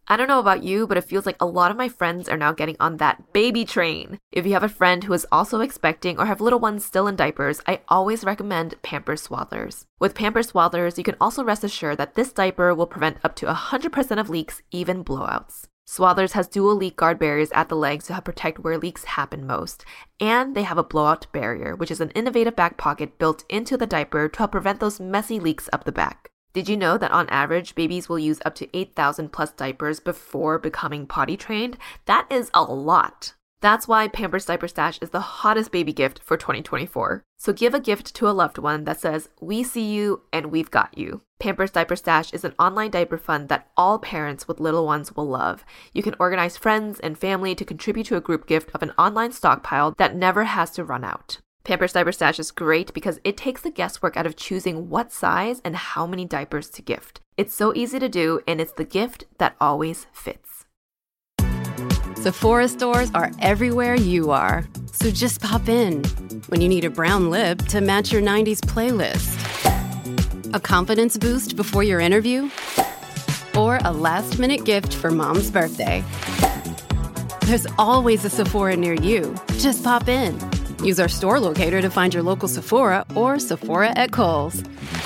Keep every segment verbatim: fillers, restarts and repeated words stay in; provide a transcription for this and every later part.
I don't know about you, but it feels like a lot of my friends are now getting on that baby train. If you have a friend who is also expecting or have little ones still in diapers, I always recommend Pampers Swaddlers. With Pampers Swaddlers, you can also rest assured that this diaper will prevent up to one hundred percent of leaks, even blowouts. Swaddlers has dual leak guard barriers at the legs to help protect where leaks happen most. And they have a blowout barrier, which is an innovative back pocket built into the diaper to help prevent those messy leaks up the back. Did you know that on average, babies will use up to eight thousand plus diapers before becoming potty trained? That is a lot. That's why Pampers Diaper Stash is the hottest baby gift for twenty twenty-four. So give a gift to a loved one that says, "We see you and we've got you." Pampers Diaper Stash is an online diaper fund that all parents with little ones will love. You can organize friends and family to contribute to a group gift of an online stockpile that never has to run out. Pampers Diaper Stash is great because it takes the guesswork out of choosing what size and how many diapers to gift. It's so easy to do, and it's the gift that always fits. Sephora stores are everywhere you are. So just pop in. When you need a brown lip to match your nineties playlist. A confidence boost before your interview. Or a last-minute gift for mom's birthday. There's always a Sephora near you. Just pop in. Use our store locator to find your local Sephora or Sephora at Kohl's.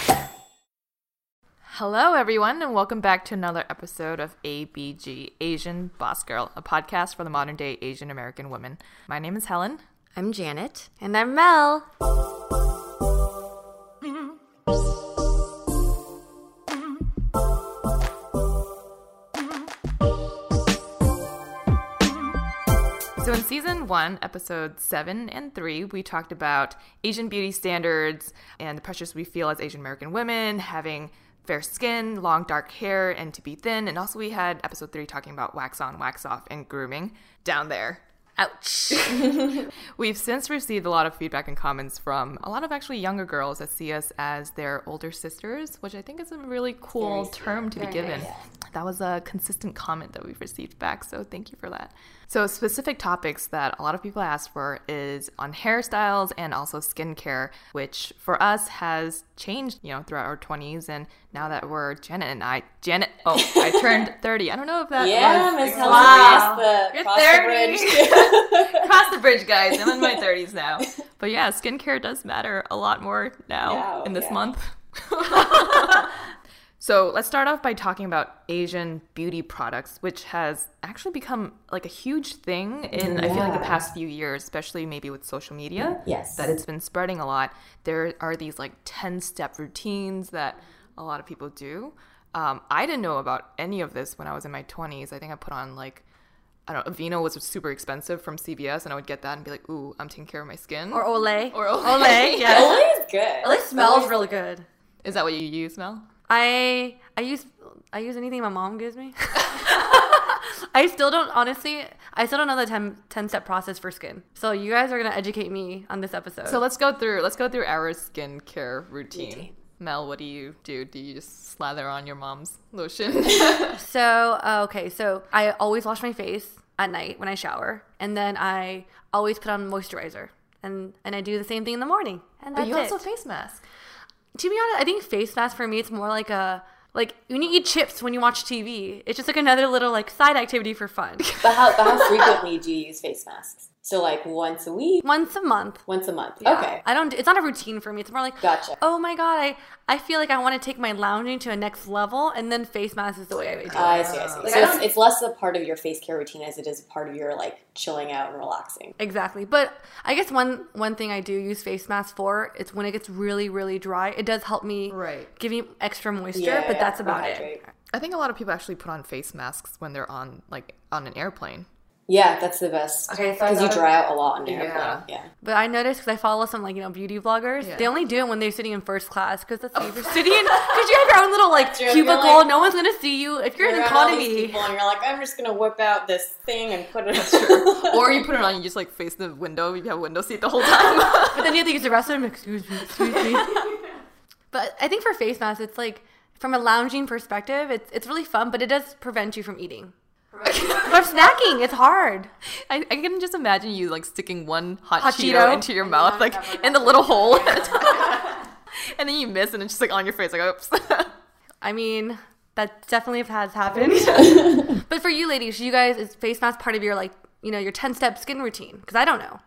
Hello, everyone, and welcome back to another episode of A B G, Asian Boss Girl, a podcast for the modern-day Asian American woman. My name is Helen. I'm Janet. And I'm Mel. So in season one, episode seven and three, we talked about Asian beauty standards and the pressures we feel as Asian American women, having fair skin, long dark hair, and to be thin. And also we had episode three talking about wax on, wax off, and grooming down there. Ouch. We've since received a lot of feedback and comments from a lot of actually younger girls that see us as their older sisters, which I think is a really cool Very term to Very be given. nice. That was a consistent comment that we've received back, so thank you for that. So specific topics that a lot of people asked for is on hairstyles and also skincare, which for us has changed, you know, throughout our twenties. And now that we're Janet and I, Janet, oh, I turned thirty. I don't know if that yeah, was. Miss Helen Wow. crossed the, You're crossed thirty. the bridge. Cross the bridge, guys. I'm in my thirties now. But yeah, skincare does matter a lot more now Yeah, in this yeah. month. So let's start off by talking about Asian beauty products, which has actually become like a huge thing in, I feel like, the Yeah. past few years, especially maybe with social media. Yes. That it's been spreading a lot. There are these like ten-step routines that a lot of people do. Um, I didn't know about any of this when I was in my twenties. I think I put on like, I don't know, Aveeno was super expensive from C V S, and I would get that and be like, ooh, I'm taking care of my skin. Or Olay. Or Olay. Olay, yeah. Olay is good. Olay smells really good. Is that what you use, Mel? I I use I use anything my mom gives me. I still don't, honestly, I still don't know the ten, ten-step process for skin. So you guys are going to educate me on this episode. So let's go through let's go through our skincare routine. Routine. Mel, what do you do? Do you just slather on your mom's lotion? So, uh, okay, so I always wash my face at night when I shower. And then I always put on moisturizer. And and I do the same thing in the morning. And But that's you it. also face mask. To be honest, I think face mask for me, it's more like a, like when you eat chips when you watch T V, it's just like another little like side activity for fun. But how, but how frequently do you use face masks? So like once a week? Once a month. Once a month. Yeah. Okay. I don't, it's not a routine for me. It's more like, Gotcha. oh my God, I, I feel like I want to take my lounging to a next level, and then face mask is the way I would do it. I see, I see. Like, so I it's, don't- it's less a part of your face care routine as it is a part of your like chilling out and relaxing. Exactly. But I guess one, one thing I do use face masks for, it's when it gets really, really dry. It does help me Right. give me extra moisture, Yeah, but yeah, that's about rehydrate. it. I think a lot of people actually put on face masks when they're on like on an airplane. Yeah, that's the best. Okay, so I Because you thought- dry out a lot on the Yeah. airplane. Yeah. But I noticed, because I follow some, like, you know, beauty vloggers, Yeah. they only do it when they're sitting in first class, because that's if you're sitting in, because you have your own little, like, True, you're cubicle, like- no one's going to see you. If you're in Around all these economy, people and you're like, I'm just gonna whip out this thing and put it. Or you put it on, you just like face the window. You have a window seat the whole time. but then you have to use the restroom, excuse me, excuse me. But I think for face masks, it's like, from a lounging perspective, it's it's really fun, but it does prevent you from eating. From snacking, it's hard. I, I can just imagine you like sticking one hot, Hot Cheeto, Cheeto? into your mouth, like in the little hole, and then you miss, and it's just like on your face, like oops. I mean, That definitely has happened. But for you ladies, you guys, is face mask part of your like, you know, your ten-step skin routine? Because I don't know.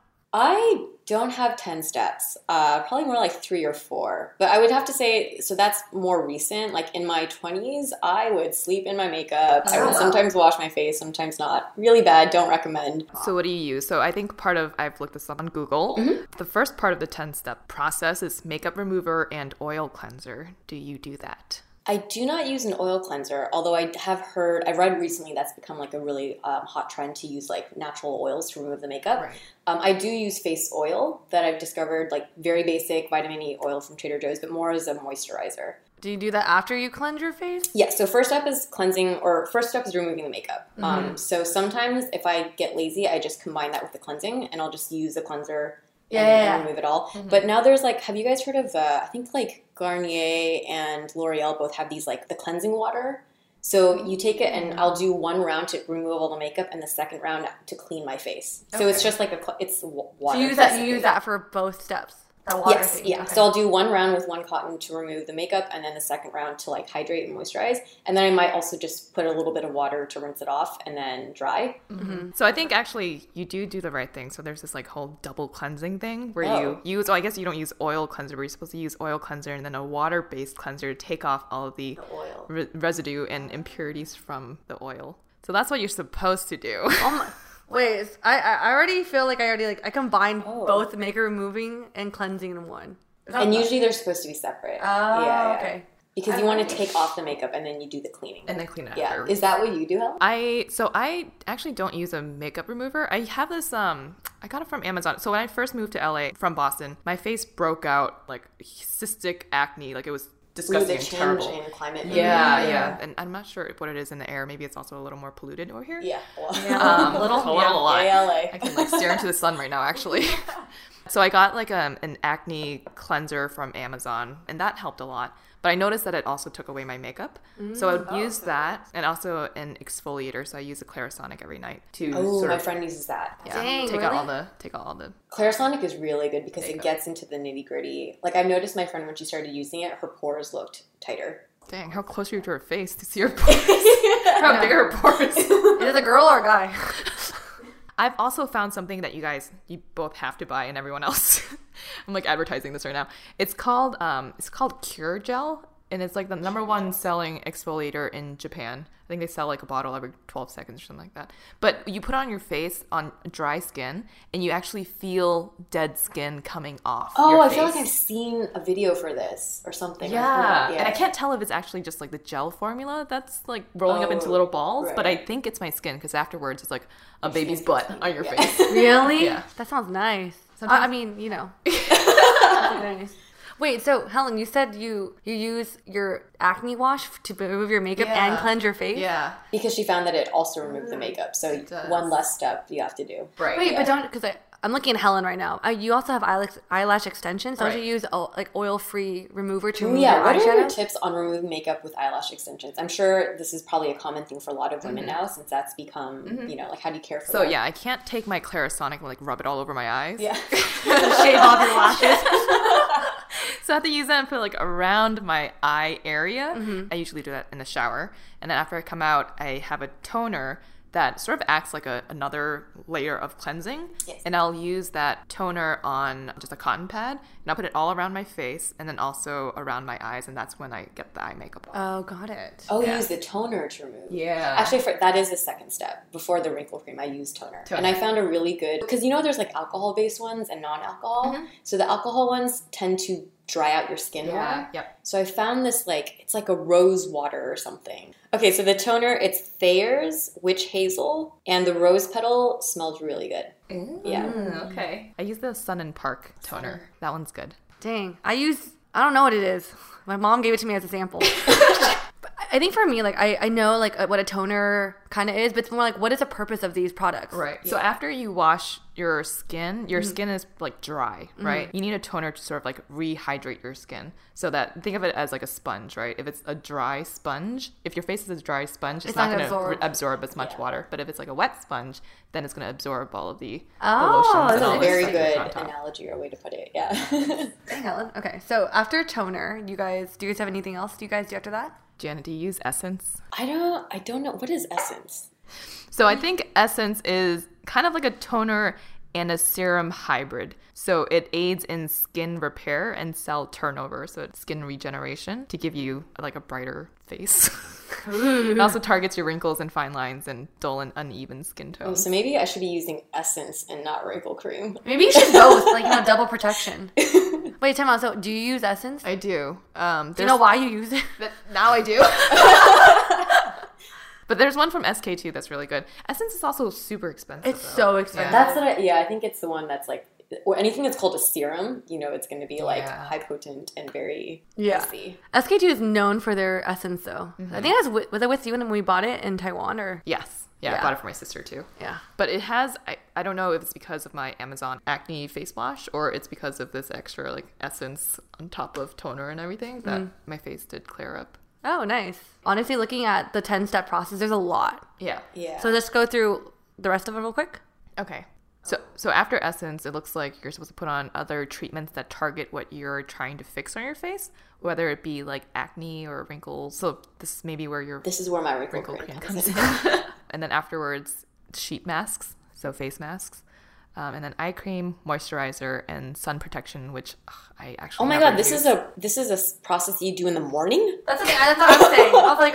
I don't have ten steps, uh, probably more like three or four. But I would have to say, so that's more recent. Like in my twenties, I would sleep in my makeup. I would sometimes wash my face, sometimes not. Really bad, don't recommend. So what do you use? So I think part of, I've looked this up on Google. Mm-hmm. The first part of the ten-step process is makeup remover and oil cleanser. Do you do that? I do not use an oil cleanser, although I have heard, I've read recently that's become like a really um, hot trend to use like natural oils to remove the makeup. Right. Um, I do use face oil that I've discovered, like very basic vitamin E oil from Trader Joe's, but more as a moisturizer. Do you do that after you cleanse your face? Yeah, so first step is cleansing, or first step is removing the makeup. Mm-hmm. Um, so sometimes if I get lazy, I just combine that with the cleansing, and I'll just use the cleanser and, yeah, yeah, yeah. and remove it all. Mm-hmm. But now there's like, have you guys heard of, uh, I think like Garnier and L'Oreal both have these like the cleansing water. So you take it and I'll do one round to remove all the makeup and the second round to clean my face. So okay. it's just like a, it's water. So you use that, you use that for both steps? That water Yes, thing. yeah. Okay. So I'll do one round with one cotton to remove the makeup, and then the second round to like hydrate and moisturize. And then I might also just put a little bit of water to rinse it off and then dry. Mm-hmm. So I think actually you do do the right thing. So there's this like whole double cleansing thing where Oh. you use, oh, I guess you don't use oil cleanser, but you're supposed to use oil cleanser and then a water-based cleanser to take off all of the, The oil. Re- residue and impurities from the oil. So that's what you're supposed to do. Oh my. Wait, I I already feel like I already like I combined Oh. both makeup removing and cleansing in one. And usually they're supposed to be separate. Oh, yeah, yeah. okay. Because you want to take off the makeup and then you do the cleaning. And then clean it yeah. after. Is that what you do, Helen? I so I actually don't use a makeup remover. I have this um I got it from Amazon. So when I first moved to L A from Boston, my face broke out like cystic acne, like it was disgusting the and change terrible. in climate. Yeah, maybe. yeah, and I'm not sure what it is in the air. Maybe it's also a little more polluted over here. Yeah. Well, Um, a little, a little lot. Yeah, L A. I can like stare into the sun right now, actually. So I got like um, an acne cleanser from Amazon, and that helped a lot. But I noticed that it also took away my makeup. Mm. So I would use that, and also an exfoliator. So I use a Clarisonic every night to Oh, sort my of friend uses that. yeah, Dang, take out really? all the take out all the. Clarisonic is really good because it Makeup. gets into the nitty gritty. Like I've noticed my friend when she started using it, her pores looked tighter. Dang, how close are you to her face to see her pores? How big are her pores? Is it a girl or a guy? I've also found something that you guys, you both have to buy, and everyone else. I'm like advertising this right now. It's called, um, it's called Cure Gel, and it's like the number one selling exfoliator in Japan. I think they sell like a bottle every twelve seconds or something like that. But you put it on your face on dry skin, and you actually feel dead skin coming off. Oh, your I face. feel like I've seen a video for this or something. I've Yeah. heard- and I can't tell if it's actually just like the gel formula that's like rolling up into Oh, little balls, but I right. think it's my skin because afterwards it's like a baby's butt on your Yeah. face. Really? Yeah. That sounds nice. Sometimes- I, I mean, you know. Sounds like nice. Wait, so Helen, you said you you use your acne wash to remove your makeup Yeah. and cleanse your face? Yeah. Because she found that it also removed the makeup. So does. one less step you have to do. Right. Wait, Yeah. but don't, because I'm looking at Helen right now. Uh, you also have eyelash, eyelash extensions. Don't Right. you use uh, like oil-free remover to Oh, remove yeah. your What are eyeshadow? your tips on removing makeup with eyelash extensions? I'm sure this is probably a common thing for a lot of women now since that's become, you know, like how do you care for So that? yeah, I can't take my Clarisonic and like rub it all over my eyes. Yeah. Shave off your lashes. So I have to use that and put it like around my eye area. Mm-hmm. I usually do that in the shower. And then after I come out, I have a toner that sort of acts like a, another layer of cleansing. Yes. And I'll use that toner on just a cotton pad. And I'll put it all around my face and then also around my eyes. And that's when I get the eye makeup off. Oh, got it. Oh, Yeah. use the toner to remove. Yeah. Actually, for, that is the second step. Before the wrinkle cream, I use toner. Toner. And I found a really good, because you know there's like alcohol-based ones and non-alcohol. Mm-hmm. So the alcohol ones tend to dry out your skin more. Yep. So I found this like, it's like a rose water or something. Okay, so the toner, it's Thayer's Witch Hazel, and the rose petal smells really good. Yeah. Mm, okay. I use the Sun and Park toner. That one's good. Dang. I use, I don't know what it is. My mom gave it to me as a sample. But I think for me, like, I, I know, like, what a toner kind of is, but it's more like, what is the purpose of these products? Right. So after you wash your skin, your skin is like dry, right? You need a toner to sort of like rehydrate your skin so that, think of it as like a sponge, right? If it's a dry sponge, if your face is a dry sponge, it's, It's not not going to gonna absorb. absorb. absorb as much water. But if it's like a wet sponge, then it's going to absorb all of the, Oh, the lotions that's and That's all a the very stuff that's good on top. analogy or way to put it. Yeah. Dang, Helen. Okay, so after toner, you guys, do you guys have anything else you guys do after that? Janet, do you use Essence? I don't. I don't know. What is Essence? So I think Essence is kind of like a toner and a serum hybrid. So it aids in skin repair and cell turnover, so it's skin regeneration to give you like a brighter face. It also targets your wrinkles and fine lines and dull and uneven skin Oh, tones. so maybe I should be using Essence and not wrinkle cream. Maybe you should both, like, you know, double protection. Wait, time out. So, do you use Essence? I do. Um, Do you know why you use it? But now I do. But there's one from S K two that's really good. Essence is also super expensive. It's though. so expensive. That's what I, yeah, I think it's the one that's like, or anything that's called a serum, you know, it's going to be like Yeah. high potent and very Yeah. messy. S K two is known for their Essence, though. I think that's with, was it with you when we bought it in Taiwan, or Yes. Yeah, Yeah. I bought it for my sister too. yeah. But it has, I, I don't know if it's because of my Amazon acne face wash or it's because of this extra like essence on top of toner and everything that my face did clear up. Oh, nice. Honestly, looking at the ten-step process, there's a lot. Yeah. Yeah. So let's go through the rest of it real quick. Okay. So so after Essence, it looks like you're supposed to put on other treatments that target what you're trying to fix on your face, whether it be like acne or wrinkles. So this may be where your this is where my wrinkle, wrinkle cream cream comes comes in. in. And then afterwards, sheet masks, so face masks. Um, and then eye cream, moisturizer, and sun protection, which ugh, I actually Oh my never god, this use. is a this is a s- process you do in the morning? That's the thing. That's what I'm saying. I was like,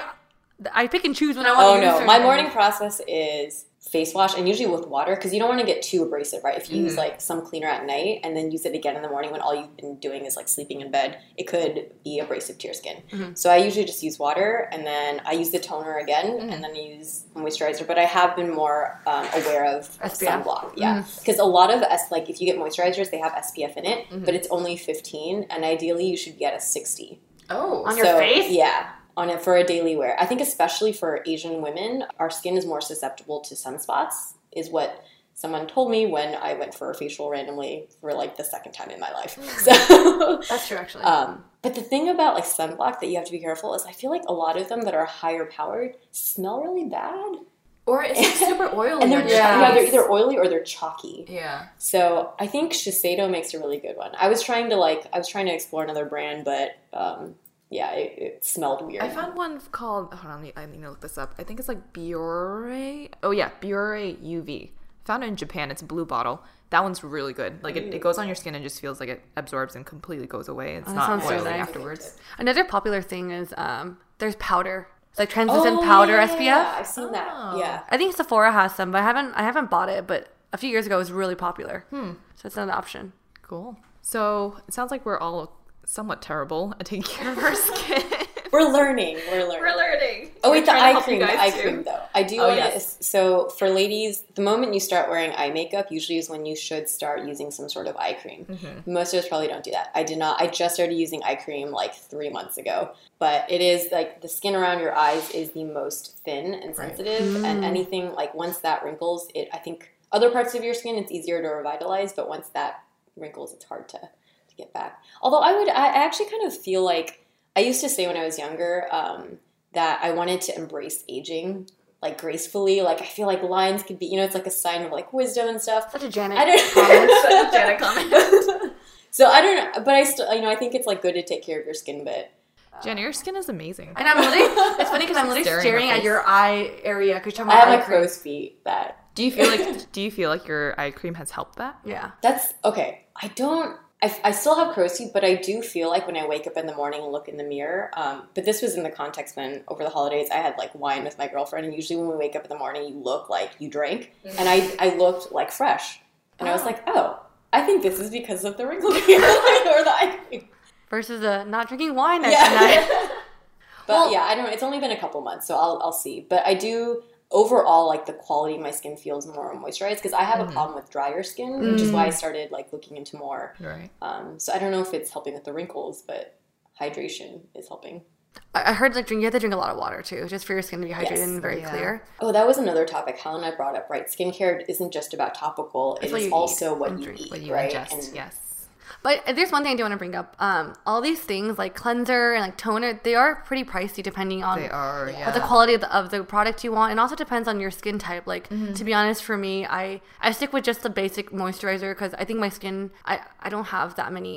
I pick and choose when I want Oh to use no, certain my things. morning process is face wash, and usually with water, because you don't want to get too abrasive, right? If you use like some cleaner at night and then use it again in the morning when all you've been doing is like sleeping in bed, it could be abrasive to your skin. So I usually just use water, and then I use the toner again, and then I use moisturizer. But I have been more um, aware of S P F? sunblock, yeah, because a lot of S like if you get moisturizers, they have S P F in it, but it's only fifteen, and ideally you should get a sixty. Oh. On your So, face? Yeah, on it for a daily wear. I think especially for Asian women, our skin is more susceptible to sunspots, is what someone told me when I went for a facial randomly for like the second time in my life. So, That's true, actually. um, but the thing about like sunblock that you have to be careful is I feel like a lot of them that are higher powered smell really bad. Or it's like super oily. And they're, on ch- your yeah, they're face. either oily or they're chalky. Yeah. So I think Shiseido makes a really good one. I was trying to like, I was trying to explore another brand, but um, yeah, it, it smelled weird. I found one called, hold on, I need to look this up. I think it's like Biore. Oh yeah, Biore U V. Found it in Japan. It's a blue bottle. That one's really good. Like it, it goes on your skin and just feels like it absorbs and completely goes away. It's that not sounds so oily nice. afterwards. Another popular thing is um, there's powder. It's like translucent Oh, powder yeah, S P F. yeah, I've seen that. Yeah. I think Sephora has some, but I haven't I haven't bought it. But a few years ago, it was really popular. Hmm. So it's an option. Cool. So it sounds like we're all somewhat terrible at taking care of our skin. We're learning. We're learning. learning. Oh wait, We're the trying to eye help cream. you The guys eye too. cream, though. I do Oh, want to. yes. So for ladies, the moment you start wearing eye makeup, usually is when you should start using some sort of eye cream. Mm-hmm. Most of us probably don't do that. I did not. I just started using eye cream like three months ago. But it is like the skin around your eyes is the most thin and sensitive, and anything like once that wrinkles, it. I think other parts of your skin it's easier to revitalize, but once that wrinkles, it's hard to, to get back. Although I would, I actually kind of feel like I used to say when I was younger um, that I wanted to embrace aging like gracefully. Like I feel like lines could be, you know, it's like a sign of like wisdom and stuff. Such a Janet I don't comment. Such a Janet comment. So I don't know, but I still, you know, I think it's like good to take care of your skin, but Jenny, your skin is amazing. And I'm literally, it's funny because I'm literally Staring staring, at at face. your eye area because you're I have eye like cream. crow's feet that Do you feel like do you feel like your eye cream has helped that? Yeah. that's okay. I don't. I, I still have crow's feet, but I do feel like when I wake up in the morning and look in the mirror. Um, but this was in the context when over the holidays I had like wine with my girlfriend, and usually when we wake up in the morning, you look like you drank, and I I looked like fresh, and I was like, oh, I think this is because of the wrinkle cream or the eye cream. Versus uh, not drinking wine every Yeah. night. But yeah, I don't know. It's only been a couple months, so I'll I'll see. But I do overall like the quality of my skin feels more moisturized because I have a problem with drier skin, which is why I started like looking into more. Right. Um, so I don't know if it's helping with the wrinkles, but hydration is helping. I I heard like drink, you have to drink a lot of water too, just for your skin to be hydrated Yes. and very Yeah. clear. Oh, that was another topic Helen and I brought up, right? Skincare isn't just about topical; It's it what is you also eat what and you drink, eat, What you right? ingest, And yes. But there's one thing I do want to bring up. Um, all these things like cleanser and like toner, they are pretty pricey depending on They are, yeah. what the quality of the, of the product you want, and also depends on your skin type. Like to be honest, for me, I I stick with just the basic moisturizer because I think my skin I I don't have that many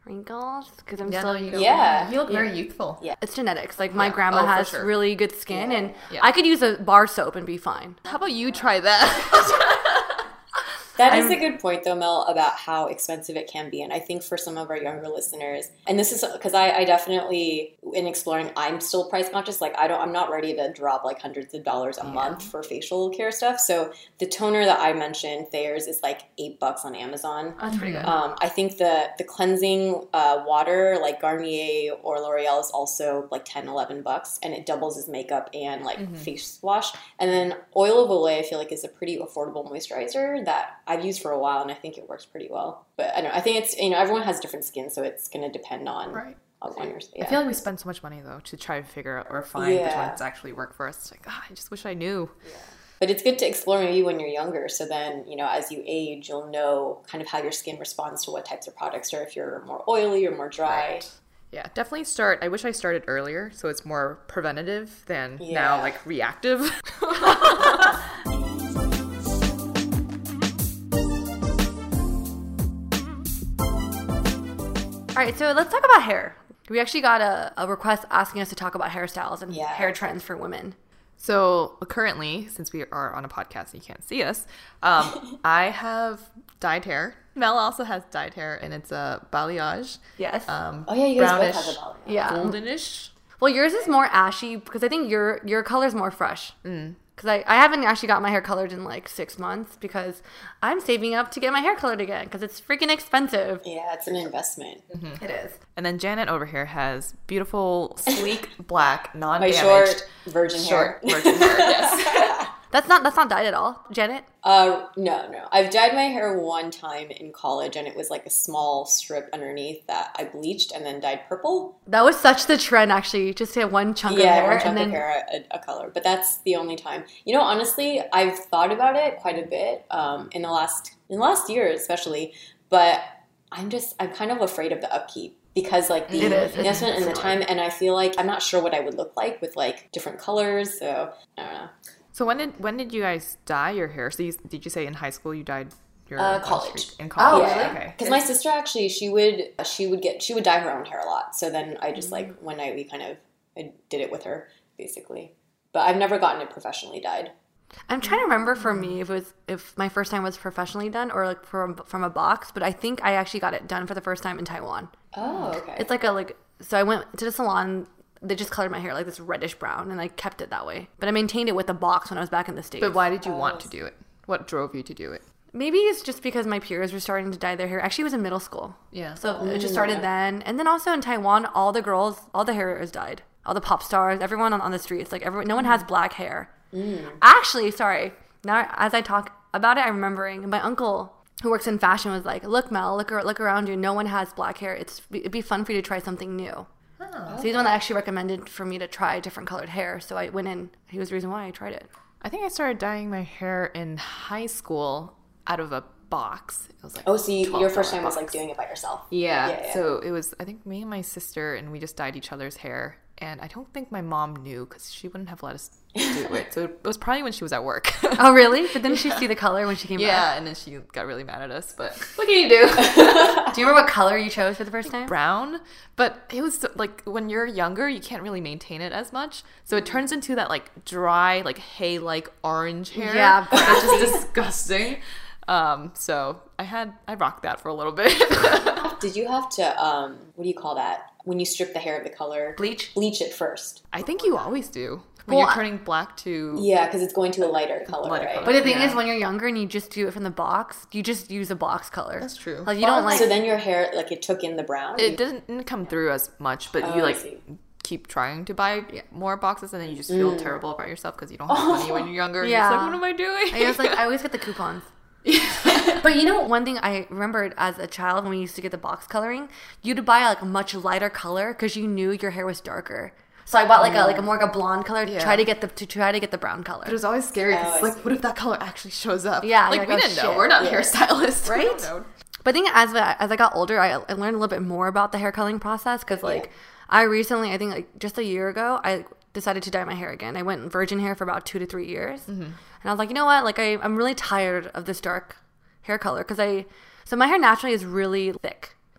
wrinkles because I'm Yeah, still no, you don't. Yeah. You look very youthful. Yeah. It's genetics. Like my Yeah. grandma Oh, for has sure. really good skin, Yeah. and Yeah. I could use a bar soap and be fine. How about you try that? That is a good point, though, Mel, about how expensive it can be. And I think for some of our younger listeners, and this is because I, I definitely, in exploring, I'm still price conscious. Like, I don't, I'm not ready to drop like hundreds of dollars a month for facial care stuff. So the toner that I mentioned, Thayer's, is like eight bucks on Amazon. That's pretty good. Um, I think the the cleansing uh, water, like Garnier or L'Oreal, is also like ten, eleven bucks, and it doubles as makeup and like Mm-hmm. face wash. And then Oil of Olay, I feel like, is a pretty affordable moisturizer that I've used for a while, and I think it works pretty well. But I don't know. I think it's, you know, everyone has different skin, so it's going to depend on Right. on, on your. Yeah. I feel like we spend so much money though to try to figure out or find which Yeah. ones actually work for us. It's like, ah, I just wish I knew. But it's good to explore maybe when you're younger, so then, you know, as you age, you'll know kind of how your skin responds to what types of products, or if you're more oily or more dry. Yeah, definitely start. I wish I started earlier, so it's more preventative than Yeah. now like reactive. All right, so let's talk about hair. We actually got a, a request asking us to talk about hairstyles and Yeah. hair trends for women. So currently, since we are on a podcast and you can't see us, um, I have dyed hair. Mel also has dyed hair, and it's a balayage. Yes. Um, Oh yeah, you guys brownish, both have a balayage. yeah. goldenish. Well, yours is more ashy because I think your your color's more fresh. Because I, I haven't actually got my hair colored in like six months because I'm saving up to get my hair colored again because it's freaking expensive. Yeah, it's an investment. It is. And then Janet over here has beautiful, sleek, black, My non-damaged, short virgin short hair. virgin hair. Yes. That's not that's not dyed at all, Janet. Uh, no, no. I've dyed my hair one time in college, and it was like a small strip underneath that I bleached and then dyed purple. That was such the trend actually, just to have one chunk Yeah, of hair one chunk and then of hair, a, a color. But that's the only time. You know, honestly, I've thought about it quite a bit um, in the last in the last year, especially. But I'm just I'm kind of afraid of the upkeep. Because like the It is. investment and the It's time, and I feel like I'm not sure what I would look like with like different colors. So I don't know. So when did when did you guys dye your hair? So you, did you say in high school you dyed your Uh, hair college. streak? In college, Oh, really? Okay. Because my sister actually, she would she would get she would dye her own hair a lot. So then I just like one night we kind of I did it with her basically. But I've never gotten it professionally dyed. I'm trying to remember for me if it was if my first time was professionally done or like from from a box, but I think I actually got it done for the first time in Taiwan. Oh, okay. It's like a like so I went to the salon. They just colored my hair like this reddish brown, and I kept it that way. But I maintained it with a box when I was back in the States. But why did you want to do it? What drove you to do it? Maybe it's just because my peers were starting to dye their hair. Actually, it was in middle school. Yeah. So it just started then. And then also in Taiwan, all the girls, all the hair is dyed. All the pop stars, everyone on, on the streets, like everyone, no one has black hair. Actually, sorry. Now, as I talk about it, I'm remembering my uncle who works in fashion was like, "Look, Mel, look ar- look around you. No one has black hair. It's it'd be fun for you to try something new." So he's the one that actually recommended for me to try different colored hair. So I went in. He was the reason why I tried it. I think I started dyeing my hair in high school out of a box. It was like Oh, so you, your first time was box. like doing it by yourself. Yeah. Yeah, yeah. So it was, I think, me and my sister, and we just dyed each other's hair. And I don't think my mom knew because she wouldn't have let us do it. So it was probably when she was at work. Oh, really? But didn't she see the color when she came back? Yeah, and then she got really mad at us. But what can you do? Do you remember what color you chose for the first time? Brown. But it was like when you're younger, you can't really maintain it as much. So it turns into that like dry, like hay-like orange hair. Yeah, Which is disgusting. Um, so I had, I rocked that for a little bit. Did you have to um what do you call that? When you strip the hair of the color? Bleach? Bleach it first. I think you always do. When Well, you're turning black to... Yeah, because it's going to a lighter color, Lighter right? color. But the thing Yeah. is, when you're younger and you just do it from the box, you just use a box color. That's true. Like you don't like. So then your hair, like it took in the brown? It didn't, didn't come through as much, but Oh, you I like see. keep trying to buy more boxes, and then you just feel terrible about yourself because you don't have money when you're younger. Yeah. You're just like, what am I doing? I was like, I always get the coupons. But you know, one thing I remembered as a child when we used to get the box coloring, you'd buy like a much lighter color because you knew your hair was darker. So I bought like a like a more like a blonde color to Yeah. try to get the to try to get the brown color. It was always scary. 'cause Oh, it's I like, what if that color actually shows up? Yeah, like you're we like, oh, didn't know. shit. We're not Yeah. hairstylists, We Right? don't know. But I think as I, as I got older, I, I learned a little bit more about the hair coloring process because like I recently, I think like just a year ago, I decided to dye my hair again. I went virgin hair for about two to three years, and I was like, you know what? Like I, I'm really tired of this dark hair color because I, so my hair naturally is really thick.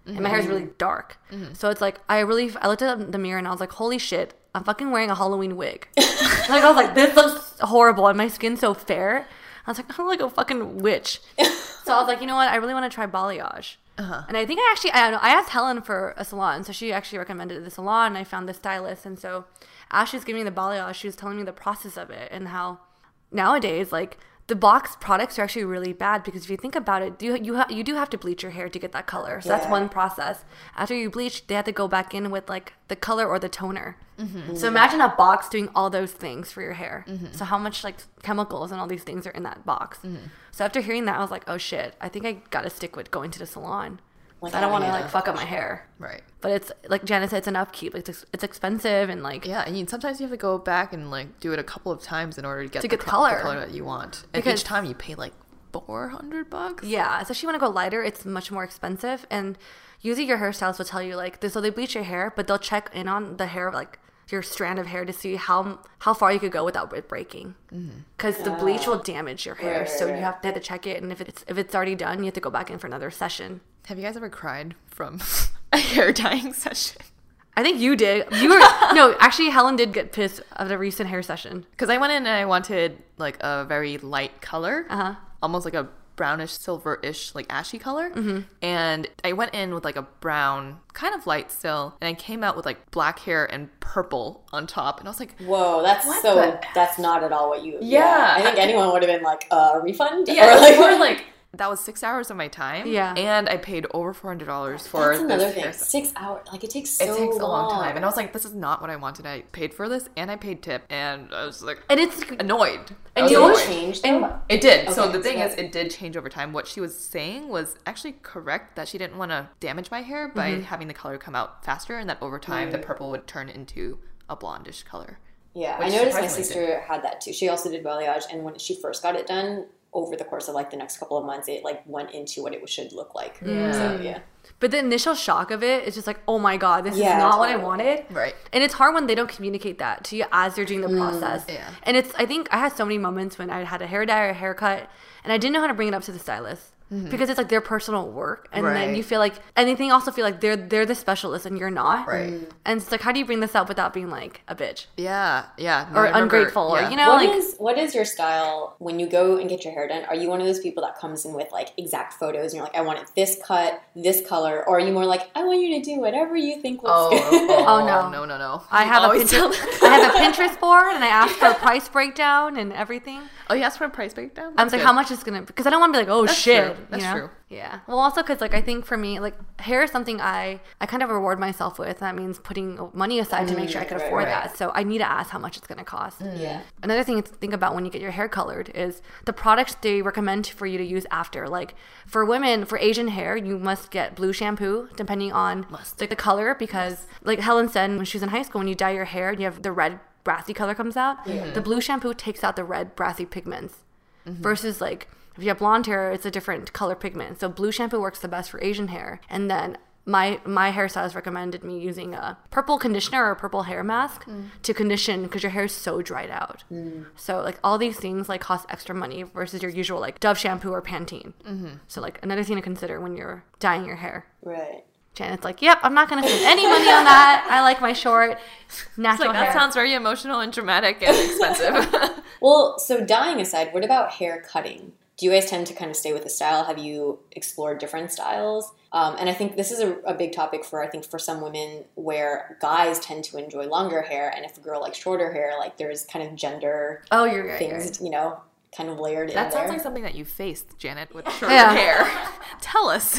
and my hair is really dark. Mm-hmm. So it's like I really I looked at the mirror and I was like, holy shit, I'm fucking wearing a Halloween wig. Like I was like, this looks horrible, and my skin's so fair. I was like, I look like a fucking witch. So I was like, you know what? I really want to try balayage. Uh-huh. And I think I actually, I don't know, I asked Helen for a salon. So she actually recommended the salon, and I found the stylist. And so as she was giving me the balayage, she was telling me the process of it and how nowadays, like, the box products are actually really bad because if you think about it, you you, ha- you do have to bleach your hair to get that color. So yeah. that's one process. After you bleach, they have to go back in with like the color or the toner. Mm-hmm. So imagine a box doing all those things for your hair. Mm-hmm. So how much like chemicals and all these things are in that box. Mm-hmm. So after hearing that, I was like, oh shit, I think I gotta stick with going to the salon. Like, I don't want to like fuck up my hair. Right. But it's like Janet said, it's an upkeep. Like, it's it's expensive and like yeah. And you, sometimes you have to go back and like do it a couple of times in order to get to the, get the color. the color that you want. And because each time you pay like four hundred bucks. Yeah, especially when I go lighter, it's much more expensive. And usually your hairstylist will tell you like this. So they bleach your hair, but they'll check in on the hair like your strand of hair to see how how far you could go without it breaking. Because mm-hmm. the bleach will damage your hair, right, so right. you have to, have to check it. And if it's if it's already done, you have to go back in for another session. Have you guys ever cried from a hair dyeing session? I think you did. You were no, actually, Helen did get pissed at a recent hair session because I went in and I wanted like a very light color, uh-huh. almost like a brownish, silver-ish, like ashy color. Mm-hmm. And I went in with like a brown, kind of light still, and I came out with like black hair and purple on top, and I was like, "Whoa, that's what so the- that's not at all what you." Yeah, yeah. I think anyone would have been like, "Uh, refund?" Yeah, or like, or like that was six hours of my time. Yeah, and I paid over four hundred dollars for that's another this thing. hair. Six hours, like it takes so it takes long. a long time, and I was like, "This is not what I wanted." I paid for this, and I paid tip, and I was like, and it's annoyed. And you know changed? And it did. Okay, so the thing so is, it did change over time. What she was saying was actually correct, that she didn't want to damage my hair by mm-hmm. having the color come out faster, and that over time mm-hmm. the purple would turn into a blondish color. Yeah, I noticed my sister did. had that too. She also did balayage, and when she first got it done, over the course of like the next couple of months, it like went into what it should look like. Yeah. So, yeah. But the initial shock of it is just like, oh my god, this yeah, is not totally. what I wanted. Right. And it's hard when they don't communicate that to you as you're doing the process. Mm, yeah. And it's, I think I had so many moments when I had a hair dye or a haircut, and I didn't know how to bring it up to the stylist. Mm-hmm. Because it's like their personal work, and right. then you feel like, and they think also feel like they're they're the specialist and you're not, right? And it's like, how do you bring this up without being like a bitch? Yeah, yeah, no, or remember, ungrateful, yeah. or you know, what like is, what is your style when you go and get your hair done? Are you one of those people that comes in with like exact photos and you're like, I want it this cut, this color, or are you more like, I want you to do whatever you think looks oh, good? Oh, oh no, no, no, no! I have a Pinterest, I have a Pinterest board, and I ask for a price breakdown and everything. Oh, you asked for a price breakdown? I'm like, how much is gonna? Because I don't want to be like, oh That's shit. True. That's you know? true. Yeah. Well, also because like I think for me, like hair is something I I kind of reward myself with. That means putting money aside to make sure I can right, afford right. that. So I need to ask how much it's gonna cost. Mm. Yeah. Another thing to think about when you get your hair colored is the products they recommend for you to use after. Like for women, for Asian hair, you must get blue shampoo depending on must. like the color, because like Helen said when she was in high school, when you dye your hair, you have the red brassy color comes out. Mm-hmm. The blue shampoo takes out the red brassy pigments. Mm-hmm. Versus like if you have blonde hair, it's a different color pigment. So blue shampoo works the best for Asian hair. And then my my hairstylist recommended me using a purple conditioner or a purple hair mask mm. to condition because your hair is so dried out. Mm. So like all these things like cost extra money versus your usual like Dove shampoo or Pantene. Mm-hmm. So like another thing to consider when you're dyeing your hair. Right. Janet's like, yep, I'm not going to spend any money on that. I like my short, natural like, hair. That sounds very emotional and dramatic and expensive. Well, so dyeing aside, what about hair cutting? Do you guys tend to kind of stay with the style? Have you explored different styles? Um, and I think this is a, a big topic for, I think, for some women where guys tend to enjoy longer hair. And if a girl likes shorter hair, like there's kind of gender oh, you're right, things, right. you know, kind of layered that in there. That sounds like something that you faced, Janet, with shorter yeah. hair. Tell us.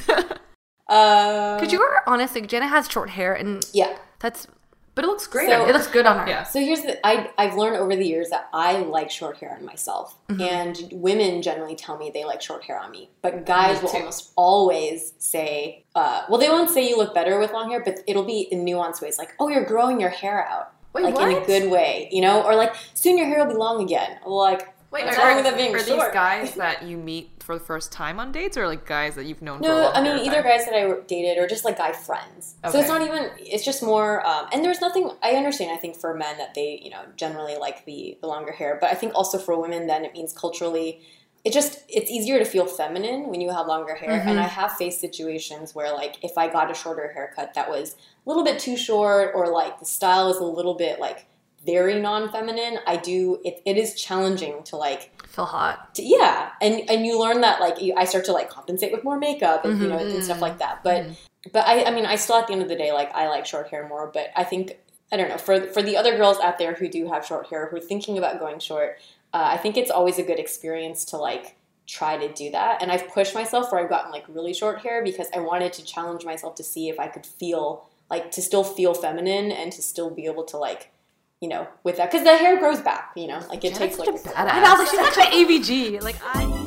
Um, Because you were honest, like Janet has short hair, and yeah, that's but it looks great. So, it looks good on her. Yeah. So here's the I I've learned over the years that I like short hair on myself, mm-hmm. and women generally tell me they like short hair on me, but guys will almost always say, uh, well, they won't say you look better with long hair, but it'll be in nuanced ways, like, oh, you're growing your hair out, Wait, like what? in a good way, you know, or like soon your hair will be long again, like. Wait, What's are, wrong with it being are short? these guys that you meet for the first time on dates, or like guys that you've known no, for a long I mean, time? either guys that I dated or just like guy friends. Okay. So it's not even, it's just more, um, and there's nothing, I understand, I think for men that they, you know, generally like the, the longer hair, but I think also for women then it means culturally it just, it's easier to feel feminine when you have longer hair. Mm-hmm. And I have faced situations where, like, if I got a shorter haircut that was a little bit too short, or like the style is a little bit like very non-feminine, I do, it, it is challenging to like, Feel hot. to, yeah. And, and you learn that, like, you, I start to like compensate with more makeup and, mm-hmm. you know, and stuff like that. But, mm-hmm. but I, I mean, I still, at the end of the day, like, I like short hair more, but I think, I don't know, for, for the other girls out there who do have short hair, who are thinking about going short, uh, I think it's always a good experience to like, try to do that. And I've pushed myself where I've gotten like really short hair because I wanted to challenge myself to see if I could feel like, to still feel feminine and to still be able to like, you know, with that, because the hair grows back, you know, like it yeah, takes like a badass. I know, like she's such an A V G. Like I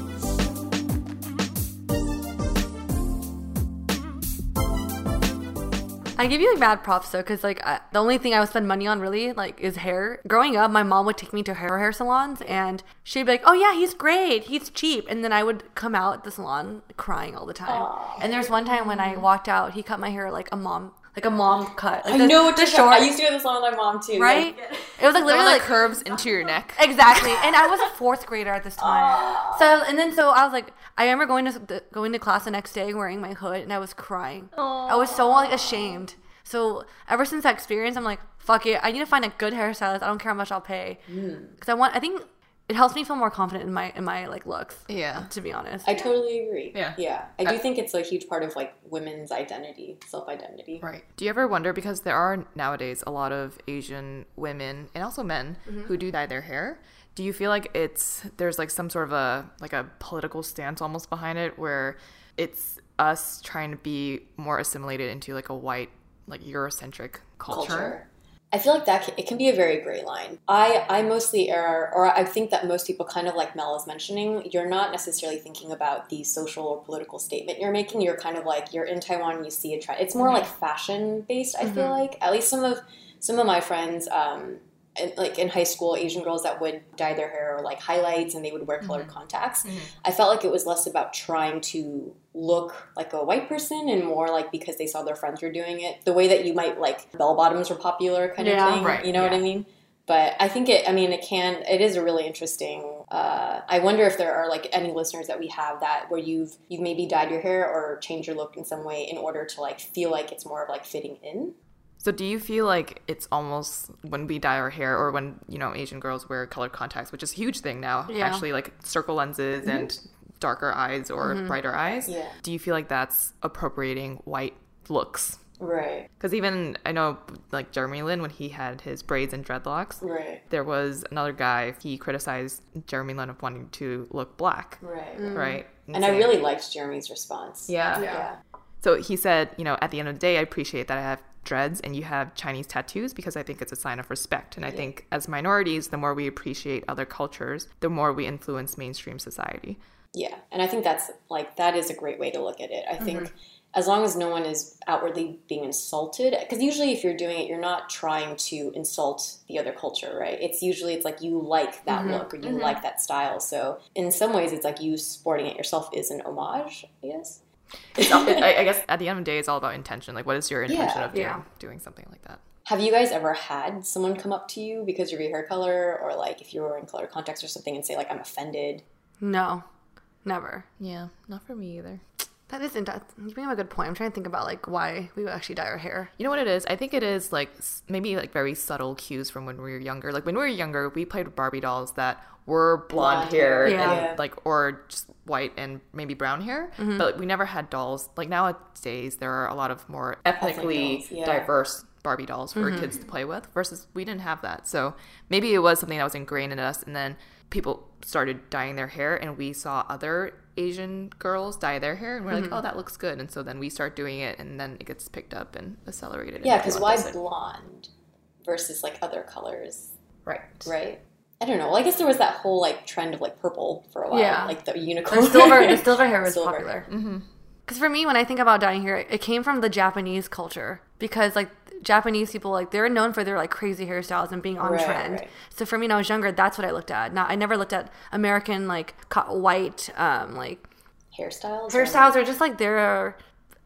I give you like mad props though, because like I, the only thing I would spend money on really like is hair. Growing up, my mom would take me to hair hair salons, and she'd be like, "Oh yeah, he's great, he's cheap," and then I would come out at the salon crying all the time. Aww. And there's one time when I walked out, he cut my hair like a mom, like a mom cut. Like I the, know what the you're short. I used to do this salon with my mom too, right? Yeah. It was like literally like like curves into your neck. Exactly. And I was a fourth grader at this time. Aww. So and then so I was like, I remember going to going to class the next day wearing my hood, and I was crying. Aww. I was so like ashamed. So ever since that experience, I'm like, fuck it. I need to find a good hairstylist. I don't care how much I'll pay, because mm. I want. I think it helps me feel more confident in my in my like looks. Yeah, to be honest. I totally agree. Yeah, yeah. I do think it's a huge part of like women's identity, self identity. Right. Do you ever wonder, because there are nowadays a lot of Asian women and also men mm-hmm. who do dye their hair? Do you feel like it's there's like some sort of a like a political stance almost behind it, where it's us trying to be more assimilated into like a white, like Eurocentric culture? culture. I feel like that can, it can be a very gray line. I, I mostly err, or I think that most people, kind of like Mel is mentioning, you're not necessarily thinking about the social or political statement you're making. You're kind of like, you're in Taiwan and you see a trend. It's more mm-hmm. like fashion based, I mm-hmm. feel like. At least some of some of my friends, um, in, like in high school, Asian girls that would dye their hair or like highlights, and they would wear colored mm-hmm. contacts. Mm-hmm. I felt like it was less about trying to look like a white person and more like because they saw their friends were doing it. The way that you might like bell bottoms were popular kind yeah, of thing. Right, you know yeah. what I mean? But I think it, I mean, it can, it is a really interesting, uh, I wonder if there are like any listeners that we have that where you've, you've maybe dyed your hair or changed your look in some way in order to like feel like it's more of like fitting in. So do you feel like it's almost when we dye our hair, or when, you know, Asian girls wear colored contacts, which is a huge thing now, yeah. actually, like circle lenses mm-hmm. and darker eyes or mm-hmm. brighter eyes. Yeah. Do you feel like that's appropriating white looks? Right. Because even, I know, like Jeremy Lin, when he had his braids and dreadlocks, right. there was another guy, he criticized Jeremy Lin of wanting to look black. Right. Mm. Right. And, and I really liked Jeremy's response. Yeah. yeah. yeah. So he said, you know, at the end of the day, I appreciate that I have dreads and you have Chinese tattoos, because I think it's a sign of respect. And I yeah. think as minorities, the more we appreciate other cultures, the more we influence mainstream society. Yeah. And I think that's like, that is a great way to look at it. I mm-hmm. think as long as no one is outwardly being insulted, because usually if you're doing it, you're not trying to insult the other culture, right? It's usually, it's like you like that mm-hmm. look or you mm-hmm. like that style. So in some ways, it's like you sporting it yourself is an homage, I guess. It's all, I, I guess at the end of the day, it's all about intention. Like, what is your intention yeah, of doing, yeah. doing something like that? Have you guys ever had someone come up to you because of your hair color, or like if you were in colored contacts or something, and say like, I'm offended? No, never. Yeah, not for me either. That isn't, you bring up a good point. I'm trying to think about like why we would actually dye our hair. You know what it is? I think it is like maybe like very subtle cues from when we were younger. Like when we were younger, we played with Barbie dolls that were blonde, blonde hair, yeah. and like, or just white and maybe brown hair, mm-hmm. but we never had dolls. Like nowadays, there are a lot of more ethnically yeah. diverse Barbie dolls for mm-hmm. kids to play with, versus we didn't have that. So maybe it was something that was ingrained in us, and then people started dyeing their hair, and we saw other Asian girls dye their hair, and we're mm-hmm. like, oh, that looks good, and so then we start doing it, and then it gets picked up and accelerated. Yeah, because why blonde versus like other colors? Right. Right. I don't know. Well, I guess there was that whole like trend of like purple for a while, yeah. like the unicorn. The silver, the silver hair was silver. popular. Because mm-hmm. for me, when I think about dyeing hair, it came from the Japanese culture, because like Japanese people, like they're known for their like crazy hairstyles and being on right, trend. Right. So for me, when I was younger, that's what I looked at. Now I never looked at American like co- white um, like hairstyles. Hairstyles are just like they're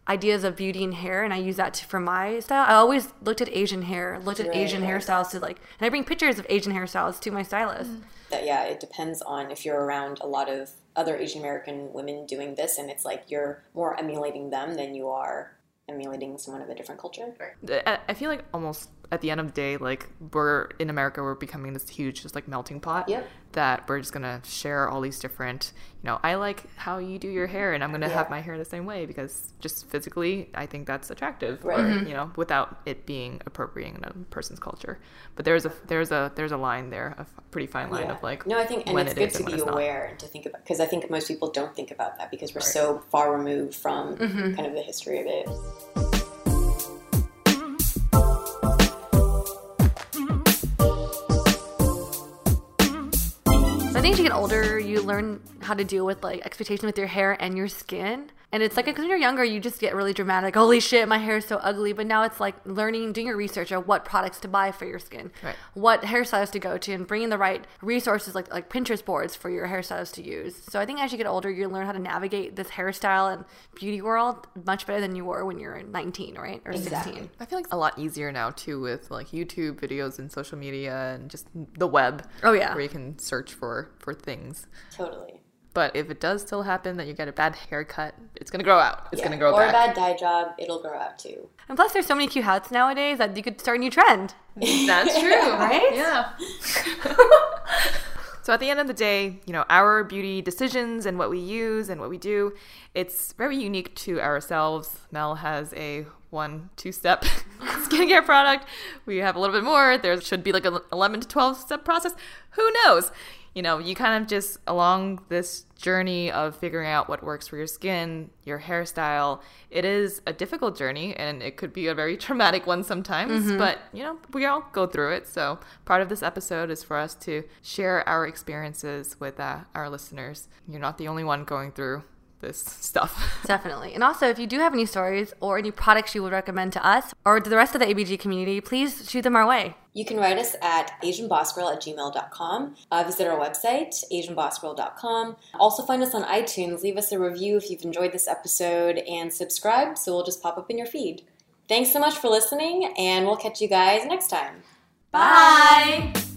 ideas of beauty and hair, and I use that to, for my style. I always looked at Asian hair, looked at right, Asian right. hairstyles to like, and I bring pictures of Asian hairstyles to my stylist. Mm. That, yeah, it depends on if you're around a lot of other Asian American women doing this, and it's like you're more emulating them than you are emulating someone of a different culture. I I feel like almost at the end of the day, like we're in America, we're becoming this huge just like melting pot. Yep. That we're just gonna share all these different, you know, I like how you do your hair and I'm gonna Yeah. have my hair the same way because just physically I think that's attractive. Right. Or, Mm-hmm. you know, without it being appropriating in a person's culture. But there's a there's a there's a line there, a pretty fine line Yeah. of like no, I think, and when it's it good is to and when be it's not. aware and to think about, because I think most people don't think about that because we're so far removed from kind of the history of it. So I think as you get older, you learn how to deal with like expectations with your hair and your skin. And it's like, because when you're younger, you just get really dramatic. Holy shit, my hair is so ugly. But now it's like learning, doing your research on what products to buy for your skin, Right. what hairstyles to go to, and bringing the right resources like like Pinterest boards for your hairstyles to use. So I think as you get older, you learn how to navigate this hairstyle and beauty world much better than you were when you were nineteen, right? Or Exactly. sixteen. I feel like it's a lot easier now too with like YouTube videos and social media and just the web. Oh, yeah. Where you can search for for things. Totally. But if it does still happen that you get a bad haircut, it's gonna grow out. It's Yeah. gonna grow or back. a bad dye job, it'll grow out too. And plus, there's so many cute hats nowadays that you could start a new trend. That's true, Right? Yeah. So at the end of the day, you know, our beauty decisions and what we use and what we do, it's very unique to ourselves. Mel has a one, two-step skincare product. We have a little bit more. There should be like an eleven to twelve-step process. Who knows? You know, you kind of just, along this journey of figuring out what works for your skin, your hairstyle, it is a difficult journey, and it could be a very traumatic one sometimes, Mm-hmm. but, you know, we all go through it. So part of this episode is for us to share our experiences with uh, our listeners. You're not the only one going through this stuff. Definitely. And also, if you do have any stories or any products you would recommend to us or to the rest of the A B G community, please shoot them our way. You can write us at asian boss girl at gmail dot com. Uh, visit our website, asian boss girl dot com. Also find us on iTunes. Leave us a review if you've enjoyed this episode and subscribe so we'll just pop up in your feed. Thanks so much for listening, and we'll catch you guys next time. Bye!